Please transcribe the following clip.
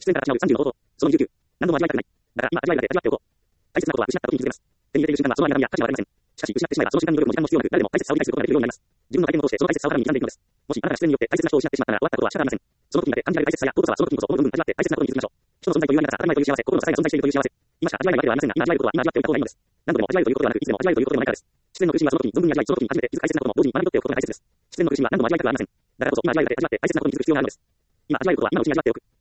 出演から始まる30の方法。その29。何度も味わいたくない。だから今味わいだけ味わっておこう。大切なことは失った時に気づけます。手に入れている瞬間はその間には価値はありません。しかし失ってしまえばその時間の努力も時間も必要なく、誰でも大切さを理解することができるようになります。自分の体験を通してその大切さをさらに掴んでいくのです。もしあなたが出演によって大切な人を失ってしまったら終わったことは仕方ありません。その時にだけ感じられる大切さや尊さはその時にこそこの部分味わって大切なことに気づきましょう。人の存在というありがたさ、当たり前という幸せ、心の支えが存在しているという幸せ。今しか味わえないわけではありませんが、今味わえることは今味わっておいた方がいいのです。何度でも味わえるということではなく、いつでも味わえるということでもないからです。出演の苦しみはその時に存分に味わい、その時に初めて気づく大切なことも同時に学び取っておくことが大切です。出演の苦しみは何度も味わいたくはありません。だからこそ今味わえるだけ味わって大切なことに気づく必要があるのです。今味わえることは今のうちに味わっておく。